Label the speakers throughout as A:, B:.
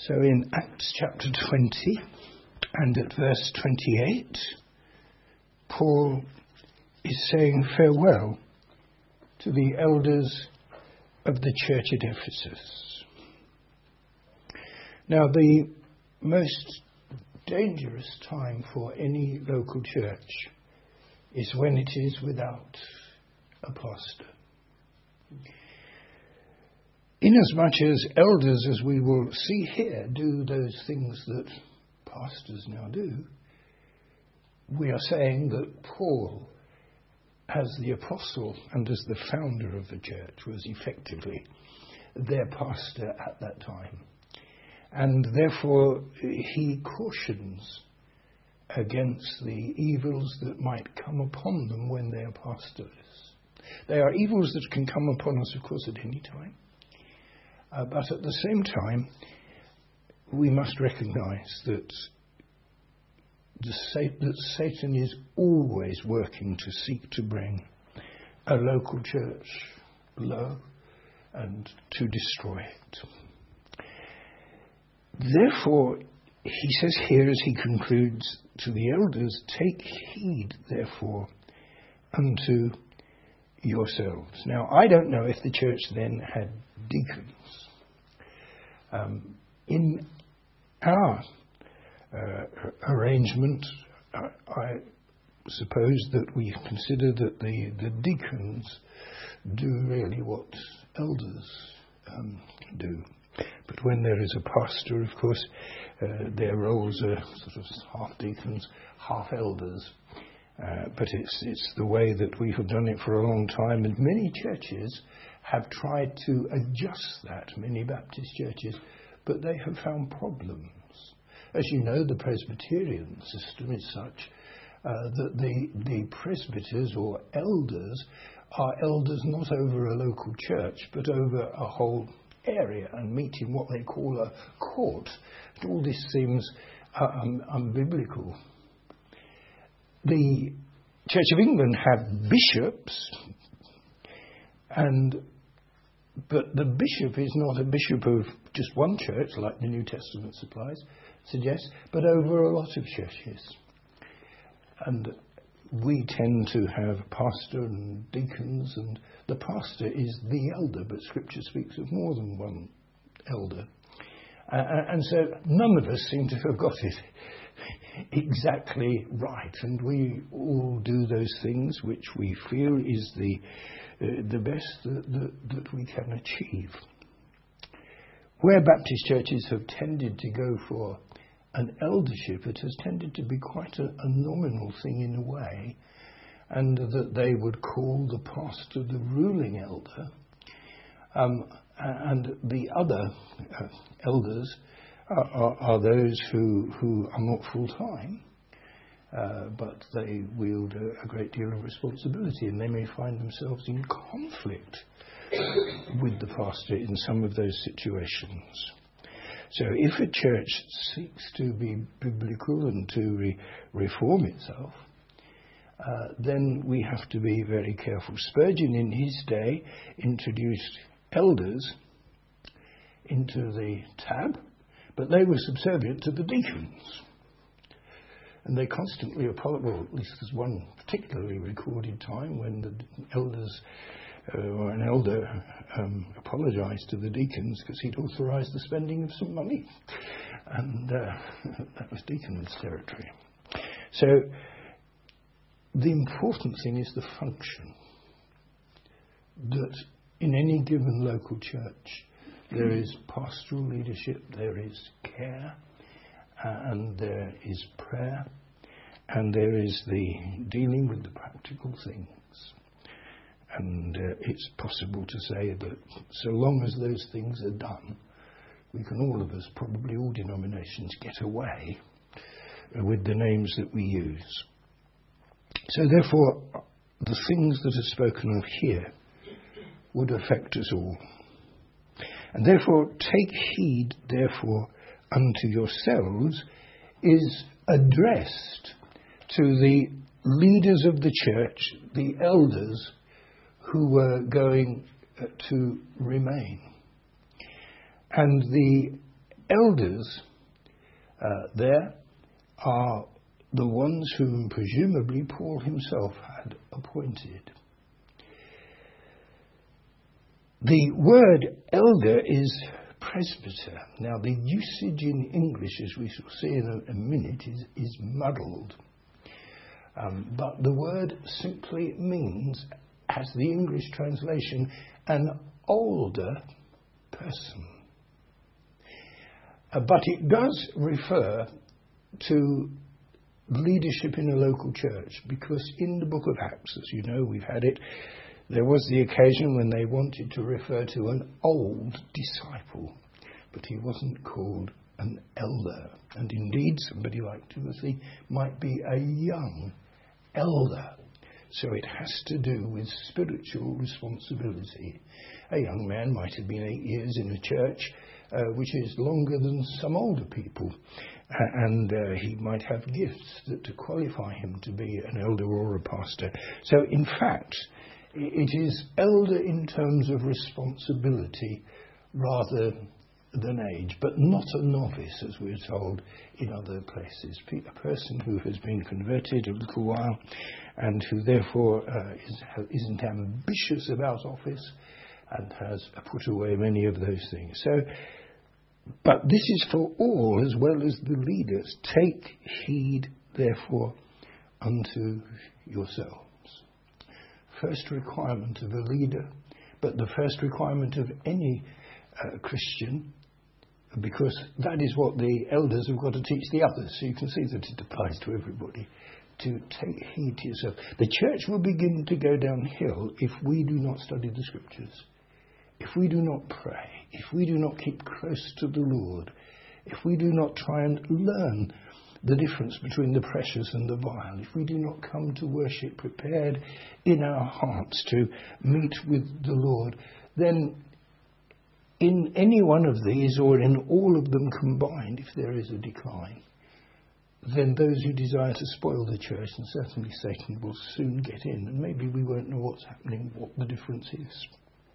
A: So in Acts chapter 20 and at verse 28, Paul is saying farewell to the elders of the church at Ephesus. Now, the most dangerous time for any local church is when it is without a pastor. Inasmuch as elders, as we will see here, do those things that pastors now do, we are saying that Paul, as the apostle and as the founder of the church, was effectively their pastor at that time. And therefore he cautions against the evils that might come upon them when they are pastors. They are evils that can come upon us, of course, at any time. But at the same time, we must recognize that Satan is always working to seek to bring a local church low and to destroy it. Therefore, he says here as he concludes to the elders, take heed, therefore, unto yourselves. Now, I don't know if the church then had deacons. In our arrangement, I suppose that we consider that the deacons do really what elders do. But when there is a pastor, of course, their roles are sort of half deacons, half elders. But it's the way that we have done it for a long time, and many churches have tried to adjust that, many Baptist churches, but they have found problems. As you know, the Presbyterian system is such that the presbyters or elders are elders not over a local church, but over a whole area and meet in what they call a court. And all this seems unbiblical. The Church of England have bishops, but the bishop is not a bishop of just one church, like the New Testament suggests, but over a lot of churches. And we tend to have pastor and deacons, and the pastor is the elder, but Scripture speaks of more than one elder. And so none of us seem to have got it exactly right, and we all do those things which we feel is the best that we can achieve. Where Baptist churches have tended to go for an eldership, it has tended to be quite a nominal thing in a way, and that they would call the pastor the ruling elder, and the other elders are those who are not full-time, but they wield a great deal of responsibility, and they may find themselves in conflict with the pastor in some of those situations. So if a church seeks to be biblical and to reform itself, then we have to be very careful. Spurgeon in his day introduced elders into the tab, but they were subservient to the deacons. And they constantly well, at least there's one particularly recorded time when the elders or an elder apologised to the deacons because he'd authorised the spending of some money. And that was deacons' territory. So the important thing is the function. That in any given local church there is pastoral leadership, there is care, and there is prayer, and there is the dealing with the practical things. And it's possible to say that so long as those things are done, we can all of us, probably all denominations, get away with the names that we use. So therefore, the things that are spoken of here would affect us all. And therefore, take heed, therefore, unto yourselves is addressed to the leaders of the church, the elders who were going to remain. And the elders there are the ones whom presumably Paul himself had appointed. The word elder is presbyter. Now, the usage in English, as we shall see in a minute, is muddled. But the word simply means, as the English translation, an older person. But it does refer to leadership in a local church, because in the book of Acts, as you know, we've had it, there was the occasion when they wanted to refer to an old disciple, but he wasn't called an elder. And indeed, somebody like Timothy might be a young elder. So it has to do with spiritual responsibility. A young man might have been 8 years in a church, which is longer than some older people. And he might have gifts to qualify him to be an elder or a pastor. So in fact, it is elder in terms of responsibility rather than age, but not a novice, as we're told in other places. A person who has been converted a little while and who therefore isn't ambitious about office and has put away many of those things. So, but this is for all as well as the leaders. Take heed, therefore, unto yourselves. First requirement of a leader, but the first requirement of any Christian, because that is what the elders have got to teach the others. So you can see that it applies to everybody. To take heed to yourself. The church will begin to go downhill if we do not study the scriptures, if we do not pray, if we do not keep close to the Lord, if we do not try and learn the difference between the precious and the vile, if we do not come to worship prepared in our hearts to meet with the Lord, then in any one of these, or in all of them combined, if there is a decline, then those who desire to spoil the church, and certainly Satan, will soon get in, and maybe we won't know what's happening, what the difference is.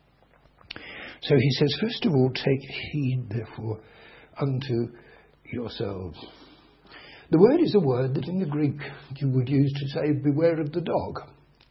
A: So he says, first of all, take heed, therefore, unto yourselves. The word is a word that in the Greek you would use to say, beware of the dog.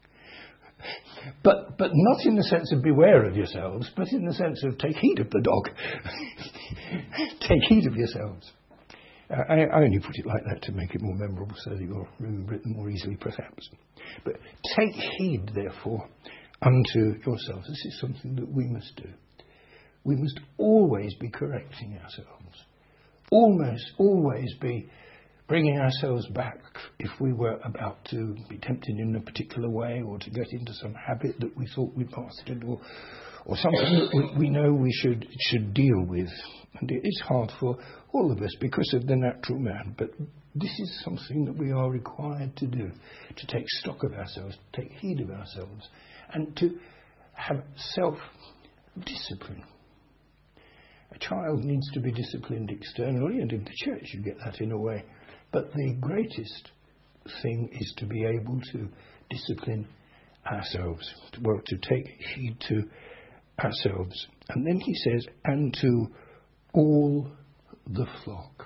A: But not in the sense of beware of yourselves, but in the sense of take heed of the dog. Take heed of yourselves. I only put it like that to make it more memorable so that you'll remember it more easily, perhaps. But take heed, therefore, unto yourselves. This is something that we must do. We must always be correcting ourselves. Almost always be bringing ourselves back if we were about to be tempted in a particular way, or to get into some habit that we thought we mastered, or something that we know we should deal with. And it is hard for all of us because of the natural man, but this is something that we are required to do, to take stock of ourselves, take heed of ourselves, and to have self-discipline. A child needs to be disciplined externally, and in the church you get that in a way. But the greatest thing is to be able to discipline ourselves, to take heed to ourselves. And then he says, and to all the flock.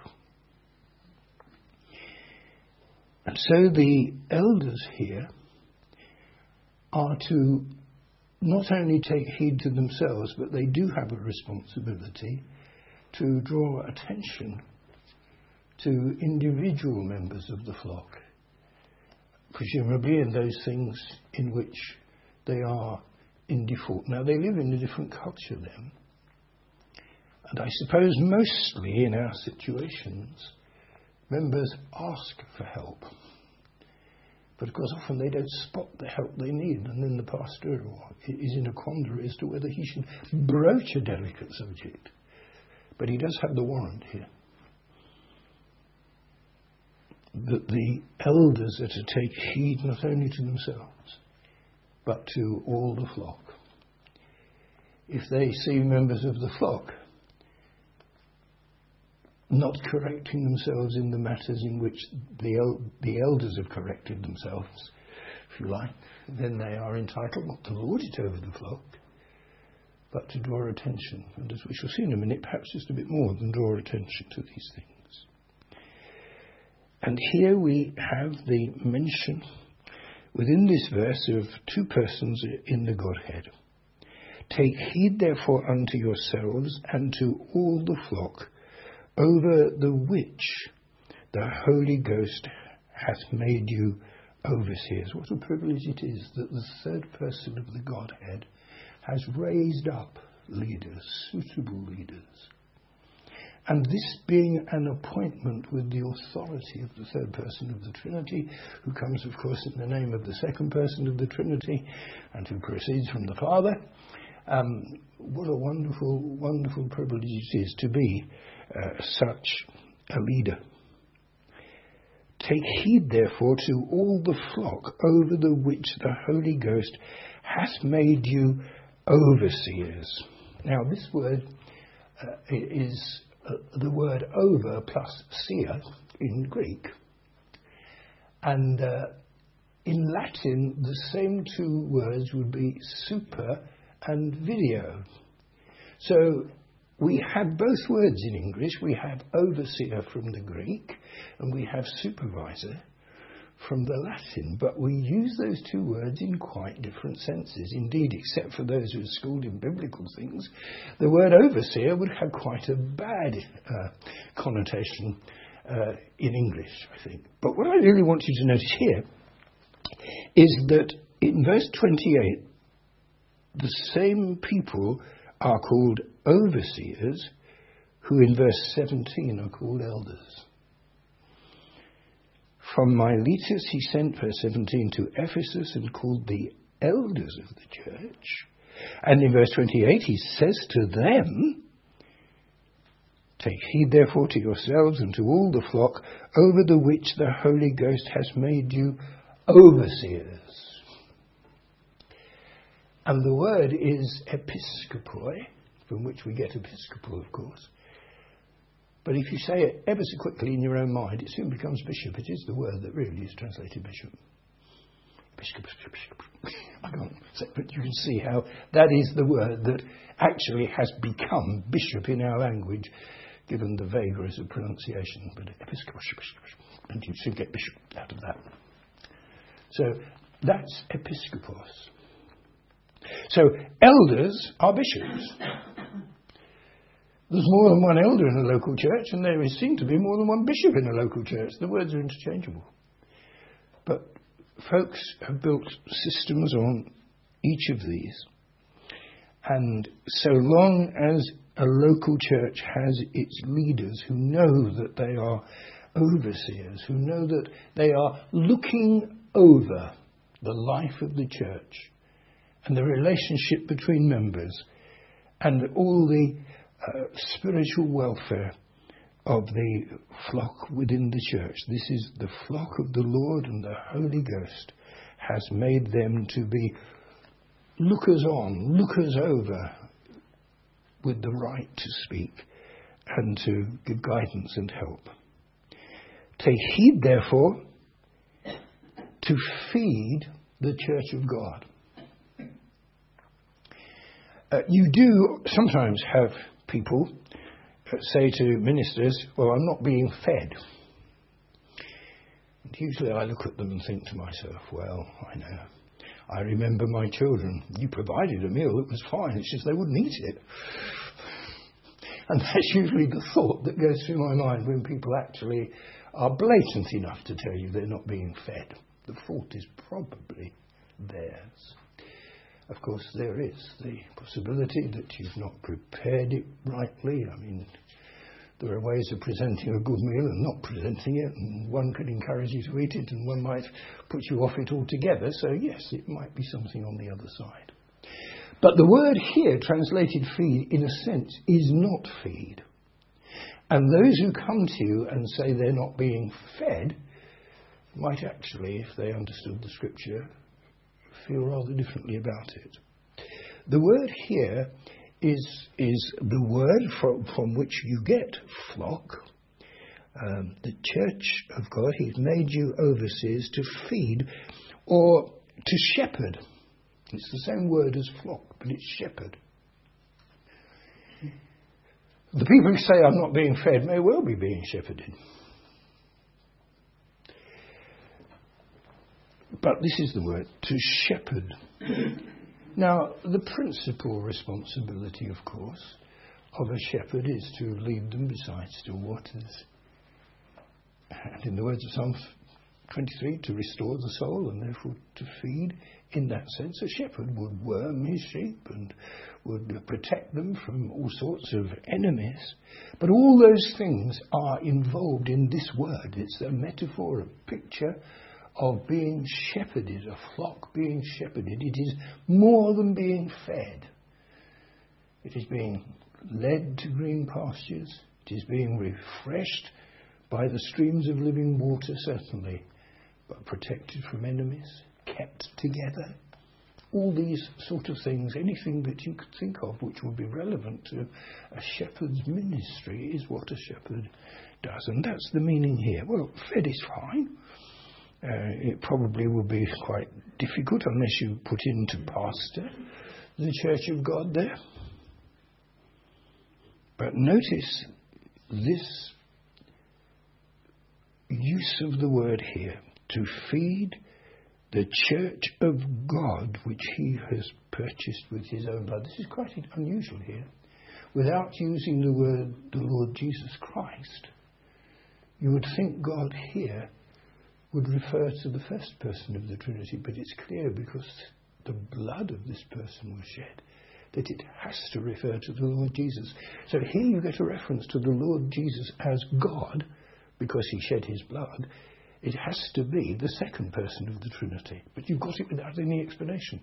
A: And so the elders here are to not only take heed to themselves, but they do have a responsibility to draw attention to individual members of the flock, presumably in those things in which they are in default. Now, they live in a different culture then, and I suppose mostly in our situations, members ask for help. But of course, often they don't spot the help they need, and then the pastor is in a quandary as to whether he should broach a delicate subject. But he does have the warrant here, that the elders are to take heed not only to themselves, but to all the flock. If they see members of the flock not correcting themselves in the matters in which the elders have corrected themselves, if you like, then they are entitled not to lord it over the flock, but to draw attention. And as we shall see in a minute, perhaps just a bit more than draw attention to these things. And here we have the mention within this verse of two persons in the Godhead. Take heed therefore unto yourselves and to all the flock, over the which the Holy Ghost hath made you overseers. What a privilege it is that the third person of the Godhead has raised up leaders, suitable leaders. And this being an appointment with the authority of the third person of the Trinity, who comes, of course, in the name of the second person of the Trinity, and who proceeds from the Father, what a wonderful, wonderful privilege it is to be such a leader. Take heed, therefore, to all the flock over the which the Holy Ghost hath made you overseers. Now, this word is the word over plus seer in Greek. And in Latin, the same two words would be super and video. So we have both words in English. We have overseer from the Greek, and we have supervisor from the Latin. But we use those two words in quite different senses. Indeed, except for those who are schooled in biblical things, the word overseer would have quite a bad connotation in English, I think. But what I really want you to notice here is that in verse 28, the same people are called overseers, who in verse 17 are called elders. From Miletus he sent, verse 17, to Ephesus and called the elders of the church. And in verse 28 he says to them, take heed therefore to yourselves and to all the flock over the which the Holy Ghost has made you overseers. And the word is episkopoi, from which we get episcopal, of course. But if you say it ever so quickly in your own mind, it soon becomes bishop. It is the word that really is translated bishop. Bishop. I can't say, but you can see how that is the word that actually has become bishop in our language, given the vagaries of pronunciation. But episcopal, and you soon get bishop out of that. So that's episkopos. So elders are bishops. There's more than one elder in a local church, and there is seen to be more than one bishop in a local church. The words are interchangeable. But folks have built systems on each of these. And so long as a local church has its leaders who know that they are overseers, who know that they are looking over the life of the church and the relationship between members and all the spiritual welfare of the flock within the church. This is the flock of the Lord, and the Holy Ghost has made them to be lookers on, lookers over, with the right to speak and to give guidance and help. Take heed, therefore, to feed the church of God. You do sometimes have people say to ministers, well, I'm not being fed. And usually I look at them and think to myself, well, I know. I remember my children. You provided a meal, it was fine, it's just they wouldn't eat it. And that's usually the thought that goes through my mind when people actually are blatant enough to tell you they're not being fed. The fault is probably theirs. Of course, there is the possibility that you've not prepared it rightly. I mean, there are ways of presenting a good meal and not presenting it, and one could encourage you to eat it, and one might put you off it altogether. So, yes, it might be something on the other side. But the word here, translated feed, in a sense, is not feed. And those who come to you and say they're not being fed might actually, if they understood the scripture, feel rather differently about it. The word here is the word from which you get flock. The church of God, he's made you overseers to feed or to shepherd. It's the same word as flock, but it's shepherd. The people who say I'm not being fed may well be being shepherded. But this is the word, to shepherd. Now, the principal responsibility, of course, of a shepherd is to lead them beside still waters. And in the words of Psalm 23, to restore the soul and therefore to feed. In that sense, a shepherd would worm his sheep and would protect them from all sorts of enemies. But all those things are involved in this word. It's a metaphor, a picture of being shepherded, a flock being shepherded. It is more than being fed. It is being led to green pastures. It is being refreshed by the streams of living water, certainly, but protected from enemies, kept together. All these sort of things, anything that you could think of which would be relevant to a shepherd's ministry is what a shepherd does. And that's the meaning here. Well, fed is fine. It probably will be quite difficult unless you put into pastor the church of God there. But notice this use of the word here, to feed the church of God which he has purchased with his own blood. This is quite unusual here. Without using the word the Lord Jesus Christ, you would think God here would refer to the first person of the Trinity, but it's clear because the blood of this person was shed that it has to refer to the Lord Jesus. So here you get a reference to the Lord Jesus as God because he shed his blood. It has to be the second person of the Trinity, but you've got it without any explanation.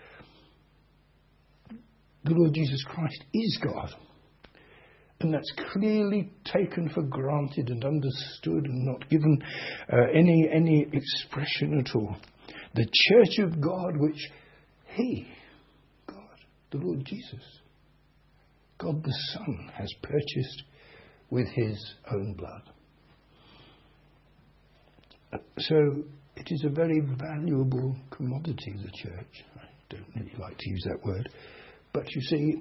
A: The Lord Jesus Christ is God. And that's clearly taken for granted and understood and not given any expression at all. The church of God which he, God, the Lord Jesus, God the Son, has purchased with his own blood. So it is a very valuable commodity, the church. I don't really like to use that word. But you see,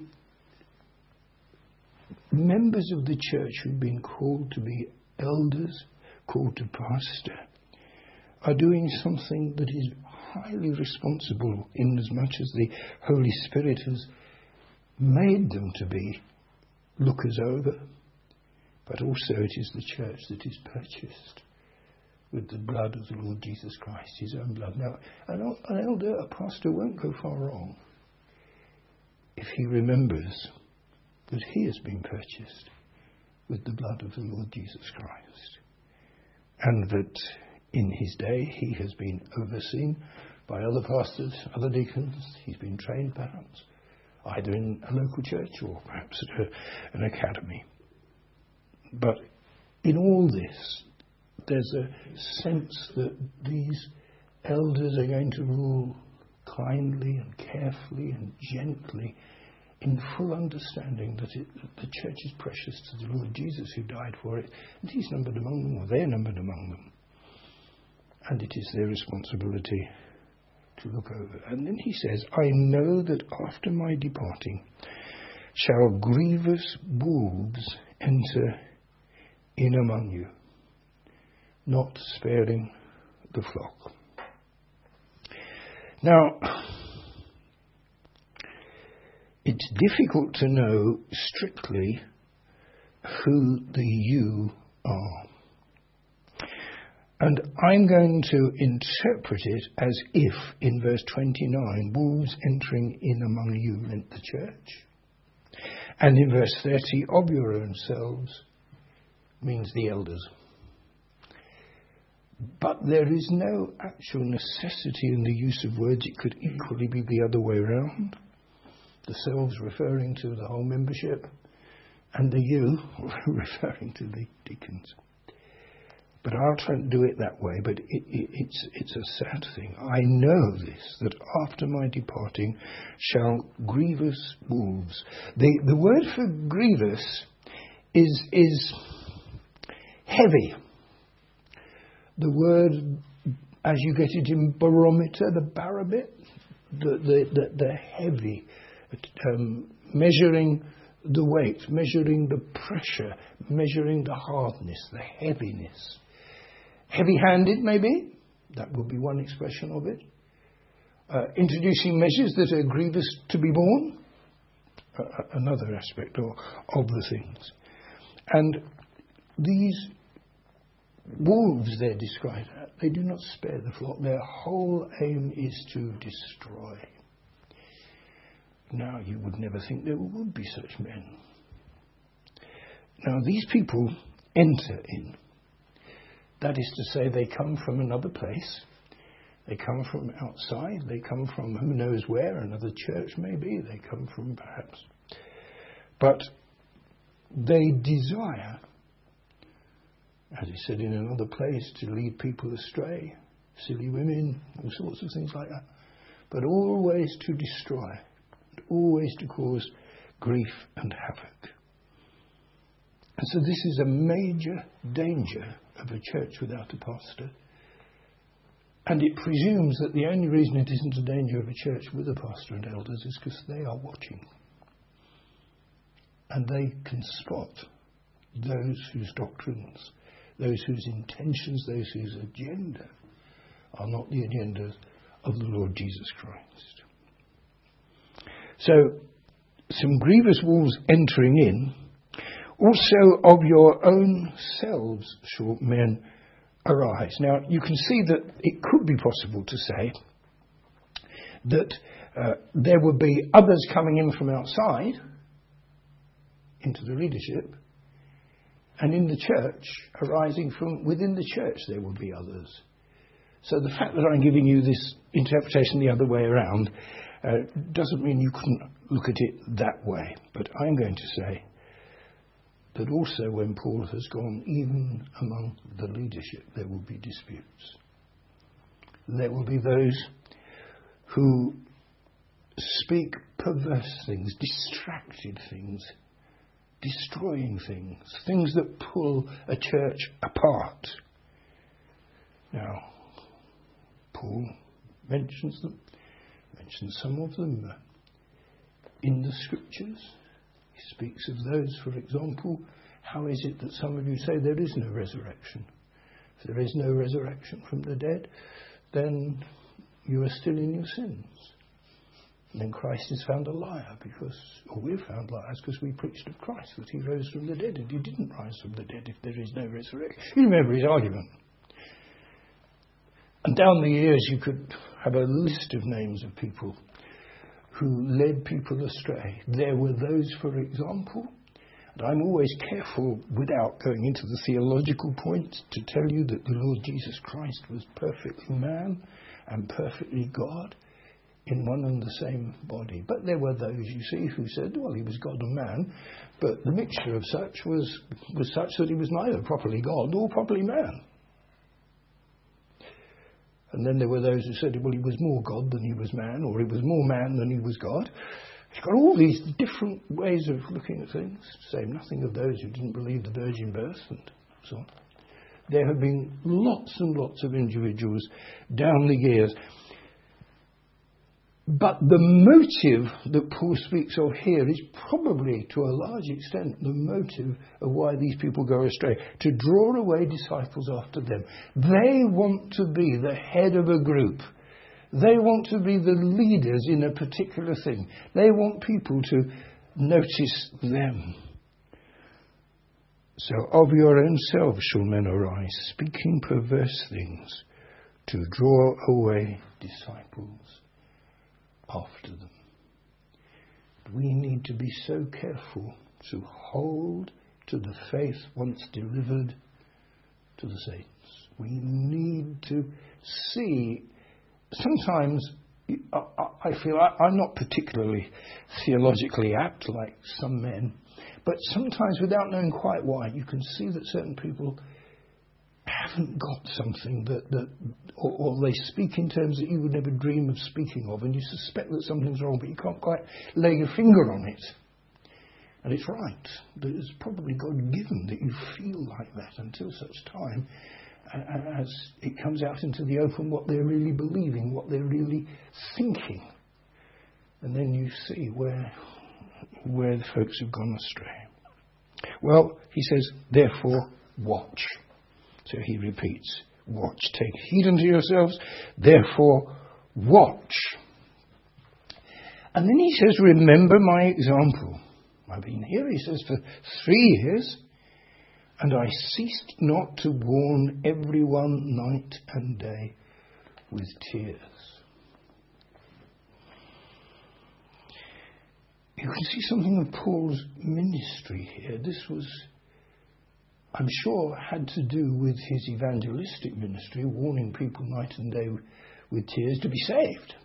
A: members of the church who've been called to be elders, called to pastor, are doing something that is highly responsible in as much as the Holy Spirit has made them to be lookers over. But also it is the church that is purchased with the blood of the Lord Jesus Christ, his own blood. Now, an elder, a pastor, won't go far wrong if he remembers that he has been purchased with the blood of the Lord Jesus Christ, and that in his day he has been overseen by other pastors, other deacons. He's been trained perhaps either in a local church or perhaps at an academy. But in all this, there's a sense that these elders are going to rule kindly and carefully and gently, in full understanding that the church is precious to the Lord Jesus who died for it, and he's numbered among them, or they're numbered among them. And it is their responsibility to look over. And then he says, I know that after my departing shall grievous wolves enter in among you, not sparing the flock. Now, it's difficult to know strictly who the you are. And I'm going to interpret it as if, in verse 29, wolves entering in among you meant the church. And in verse 30, of your own selves, means the elders. But there is no actual necessity in the use of words. It could equally be the other way around. The selves referring to the whole membership, and the you referring to the deacons. But I'll try and do it that way, but it's a sad thing. I know this, that after my departing shall grievous wolves. The word for grievous is heavy. The word, as you get it in barometer, the barabit, the heavy, measuring the weight, measuring the pressure, measuring the hardness, the heaviness. Heavy-handed, maybe? That would be one expression of it. Introducing measures that are grievous to be borne. Another aspect of the things. And these wolves they're described as, they do not spare the flock. Their whole aim is to destroy. Now, you would never think there would be such men. Now, these people enter in. That is to say, they come from another place. They come from outside. They come from who knows where, another church maybe. They come from perhaps. But they desire, as he said in another place, to lead people astray, silly women, all sorts of things like that. But always to destroy, always to cause grief and havoc. And so this is a major danger of a church without a pastor. And it presumes that the only reason it isn't a danger of a church with a pastor and elders is because they are watching. And they can spot those whose doctrines, those whose intentions, those whose agenda are not the agenda of the Lord Jesus Christ. So, some grievous wolves entering in. Also, of your own selves shall men arise. Now, you can see that it could be possible to say that there would be others coming in from outside into the leadership, and in the church, arising from within the church, there would be others. So the fact that I'm giving you this interpretation the other way around doesn't mean you couldn't look at it that way. But I'm going to say that also when Paul has gone, even among the leadership, there will be disputes. There will be those who speak perverse things, distracted things, destroying things, things that pull a church apart. Now, Paul mentions some of them in the scriptures. He speaks of those, for example, how is it that some of you say there is no resurrection? If there is no resurrection from the dead, then you are still in your sins. And then Christ is found a liar or we're found liars because we preached of Christ, that he rose from the dead, and he didn't rise from the dead if there is no resurrection. You remember his argument. And down the years you could have a list of names of people who led people astray. There were those, for example, and I'm always careful without going into the theological points to tell you that the Lord Jesus Christ was perfectly man and perfectly God in one and the same body. But there were those, you see, who said, well, he was God and man, but the mixture of such was such that he was neither properly God nor properly man. And then there were those who said, well, he was more God than he was man, or he was more man than he was God. He's got all these different ways of looking at things, to say nothing of those who didn't believe the virgin birth and so on. There have been lots and lots of individuals down the years. But the motive that Paul speaks of here is probably, to a large extent, the motive of why these people go astray. To draw away disciples after them. They want to be the head of a group. They want to be the leaders in a particular thing. They want people to notice them. So, of your own selves shall men arise, speaking perverse things, to draw away disciples after them. We need to be so careful to hold to the faith once delivered to the saints. We need to see. Sometimes I feel I'm not particularly theologically apt like some men, but sometimes without knowing quite why, you can see that certain people haven't got something or they speak in terms that you would never dream of speaking of, and you suspect that something's wrong, but you can't quite lay your finger on it. And it's right. That it's probably God-given that you feel like that until such time as it comes out into the open what they're really believing, what they're really thinking. And then you see where where the folks have gone astray. Well, he says, therefore, watch. So he repeats, watch. Take heed unto yourselves, therefore, watch. And then he says, remember my example. I've been here, he says, for 3 years, and I ceased not to warn everyone night and day with tears. You can see something of Paul's ministry here. This was, I'm sure, had to do with his evangelistic ministry, warning people night and day with tears to be saved.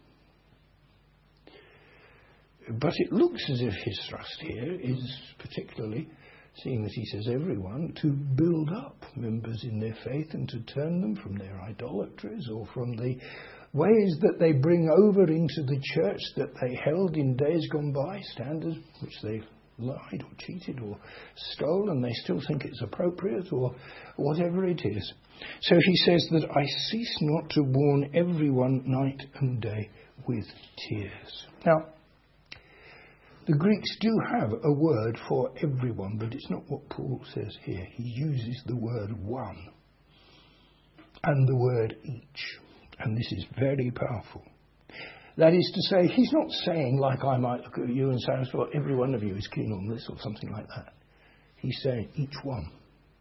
A: But it looks as if his thrust here is particularly, seeing that he says everyone, to build up members in their faith and to turn them from their idolatries or from the ways that they bring over into the church that they held in days gone by, standards which they lied or cheated or stole, and they still think it's appropriate or whatever it is. So he says that I cease not to warn everyone night and day with tears. Now, the Greeks do have a word for everyone, but it's not what Paul says here. He uses the word one and the word each. And this is very powerful. That is to say, he's not saying, like I might look at you and say, well, every one of you is keen on this or something like that. He's saying each one.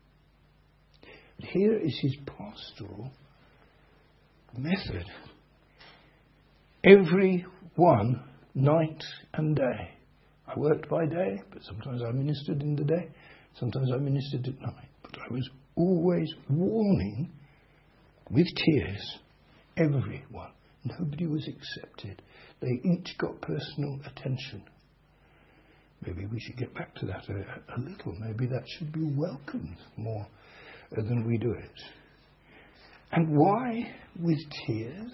A: Here is his pastoral method. Every one, night and day. I worked by day, but sometimes I ministered in the day. Sometimes I ministered at night. But I was always warning with tears everyone. Nobody was accepted. They each got personal attention. Maybe we should get back to that a little. Maybe that should be welcomed more than we do it. And why with tears?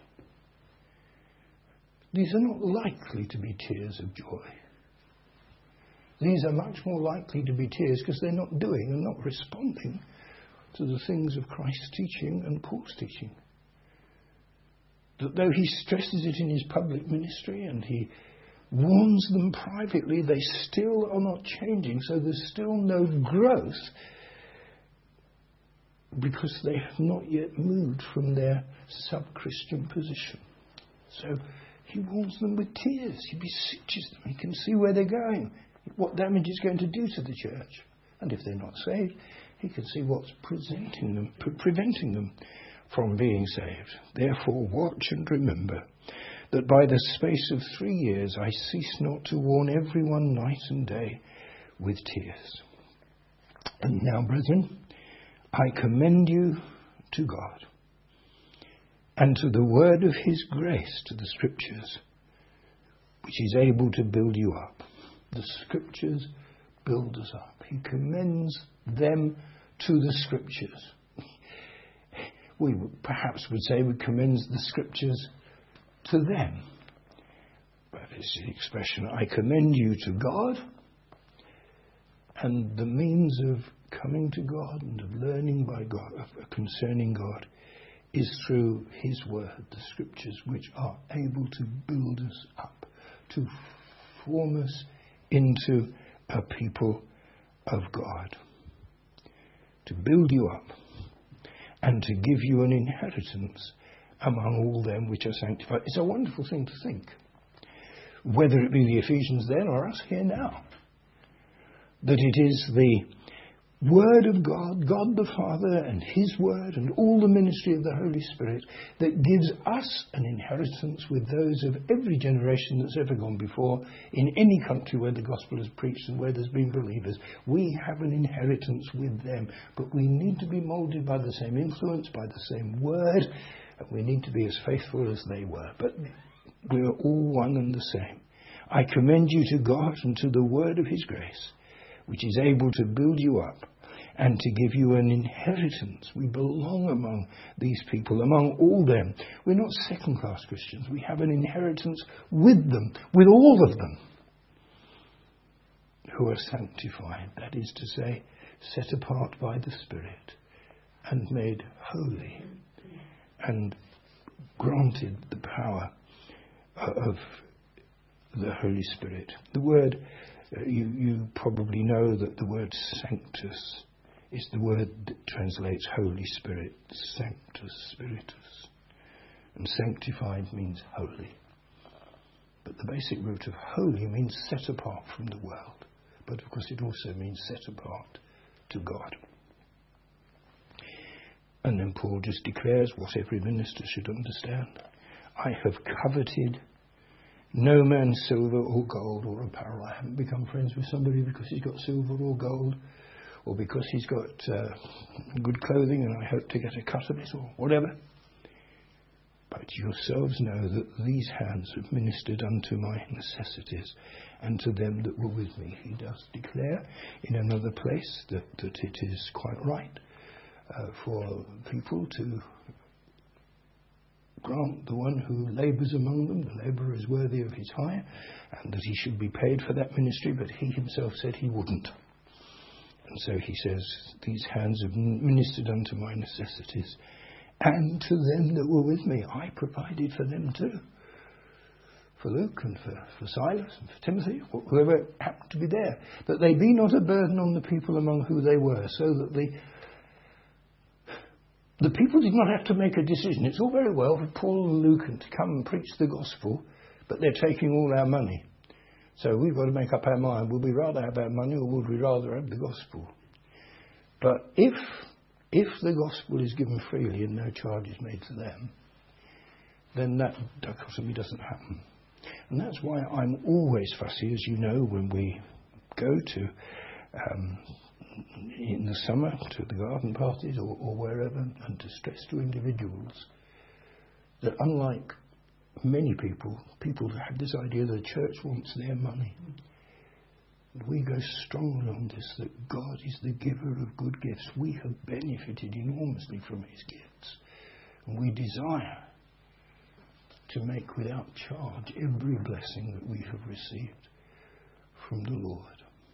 A: These are not likely to be tears of joy. These are much more likely to be tears because they're not doing and not responding to the things of Christ's teaching and Paul's teaching. That though he stresses it in his public ministry and he warns them privately, they still are not changing. So there's still no growth because they have not yet moved from their sub-Christian position. So he warns them with tears. He beseeches them. He can see where they're going, what damage it's going to do to the church. And if they're not saved, he can see what's preventing them from being saved. Therefore, watch and remember that by the space of 3 years I cease not to warn everyone night and day with tears. And now, brethren, I commend you to God and to the word of his grace, to the Scriptures, which is able to build you up. The Scriptures build us up. He commends them to the Scriptures. We perhaps would say we commends the Scriptures to them. But it's the expression, I commend you to God, and the means of coming to God and of learning by God, concerning God, is through his word, the Scriptures, which are able to build us up, to form us into a people of God, to build you up, and to give you an inheritance among all them which are sanctified. It's a wonderful thing to think, whether it be the Ephesians then or us here now, that it is the Word of God, God the Father and his Word and all the ministry of the Holy Spirit that gives us an inheritance with those of every generation that's ever gone before in any country where the gospel is preached and where there's been believers. We have an inheritance with them, but we need to be moulded by the same influence, by the same Word, and we need to be as faithful as they were. But we are all one and the same. I commend you to God and to the word of his grace, which is able to build you up and to give you an inheritance. We belong among these people, among all them. We're not second-class Christians. We have an inheritance with them, with all of them, who are sanctified. That is to say, set apart by the Spirit and made holy and granted the power of the Holy Spirit. The word You probably know that the word sanctus is the word that translates Holy Spirit, Sanctus Spiritus. And sanctified means holy. But the basic root of holy means set apart from the world. But of course it also means set apart to God. And then Paul just declares what every minister should understand. I have coveted no man's silver or gold or apparel. I haven't become friends with somebody because he's got silver or gold, or because he's got good clothing and I hope to get a cut of it, or whatever. But yourselves know that these hands have ministered unto my necessities and to them that were with me. He does declare in another place that it is quite right for people to grant the one who labours among them, the labourer is worthy of his hire, and that he should be paid for that ministry, but he himself said he wouldn't. And so he says, these hands have ministered unto my necessities, and to them that were with me. I provided for them too. For Luke and for Silas and for Timothy, whoever happened to be there. That they be not a burden on the people among who they were, so that the people did not have to make a decision. It's all very well for Paul and Luke to come and preach the gospel, but they're taking all our money. So we've got to make up our mind. Would we rather have our money or would we rather have the gospel? But if the gospel is given freely and no charge is made to them, then that dichotomy doesn't happen. And that's why I'm always fussy, as you know, when we go to in the summer to the garden parties or wherever, and to stress to individuals that unlike many people have this idea that the church wants their money. We go strongly on this, that God is the giver of good gifts. We have benefited enormously from his gifts, and we desire to make without charge every blessing that we have received from the Lord.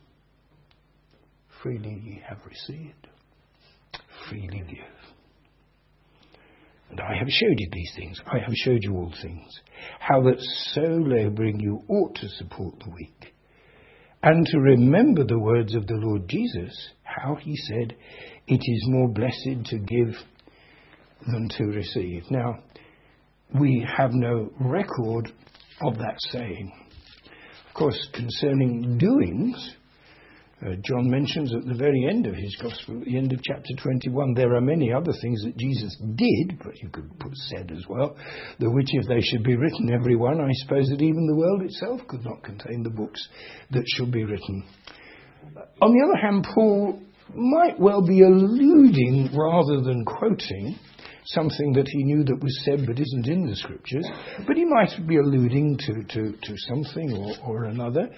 A: Freely ye have received, freely give. And I have showed you these things. I have showed you all things. How that so labouring you ought to support the weak. And to remember the words of the Lord Jesus, how he said, it is more blessed to give than to receive. Now, we have no record of that saying. Of course, concerning doings, John mentions at the very end of his gospel, at the end of chapter 21, there are many other things that Jesus did, but you could put said as well, the which if they should be written every one, I suppose that even the world itself could not contain the books that should be written. On the other hand, Paul might well be alluding rather than quoting something that he knew that was said but isn't in the scriptures, but he might be alluding to something or another.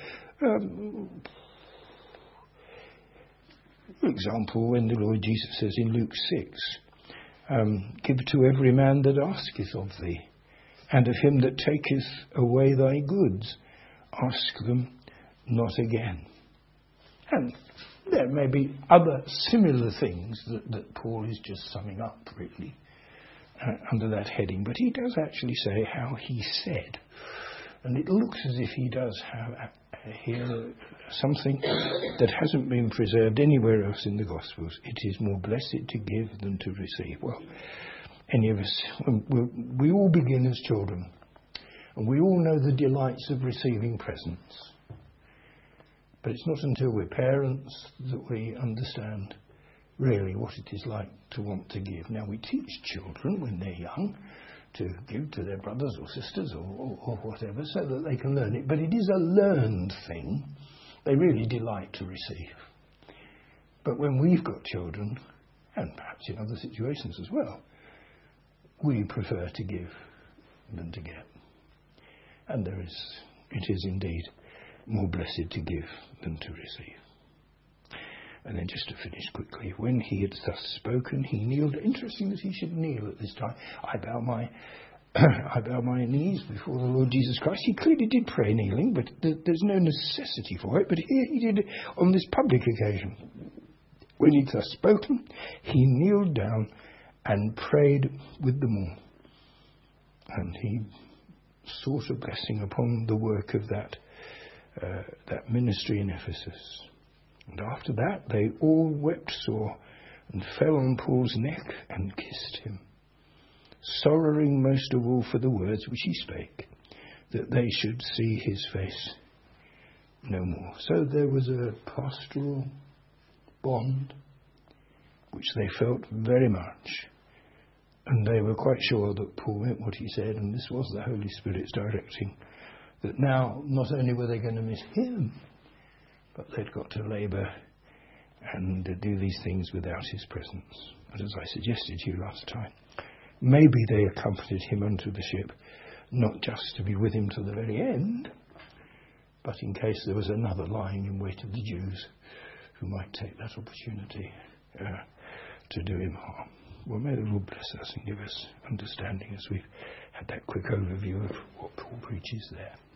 A: For example, when the Lord Jesus says in Luke 6, give to every man that asketh of thee, and of him that taketh away thy goods, ask them not again. And there may be other similar things that Paul is just summing up, really, under that heading. But he does actually say how he said. And it looks as if he does have here something that hasn't been preserved anywhere else in the Gospels. It is more blessed to give than to receive. Well, any of us, we all begin as children, and we all know the delights of receiving presents. But it's not until we're parents that we understand really what it is like to want to give. Now, we teach children when they're young to give to their brothers or sisters or whatever, so that they can learn it. But it is a learned thing. They really delight to receive. But when we've got children, and perhaps in other situations as well, we prefer to give than to get. And it is indeed more blessed to give than to receive. And then just to finish quickly, when he had thus spoken, he kneeled. Interesting that he should kneel at this time. I bow my knees before the Lord Jesus Christ. He clearly did pray kneeling, but there's no necessity for it. But here he did it on this public occasion. When he'd thus spoken, he kneeled down and prayed with them all. And he sought a blessing upon the work of that that ministry in Ephesus. And after that they all wept sore and fell on Paul's neck and kissed him, sorrowing most of all for the words which he spake, that they should see his face no more. So there was a pastoral bond which they felt very much, and they were quite sure that Paul meant what he said, and this was the Holy Spirit's directing, that now not only were they going to miss him, but they'd got to labour and do these things without his presence. And as I suggested to you last time, maybe they accompanied him unto the ship, not just to be with him to the very end, but in case there was another lying in wait of the Jews who might take that opportunity to do him harm. Well, may the Lord bless us and give us understanding as we've had that quick overview of what Paul preaches there.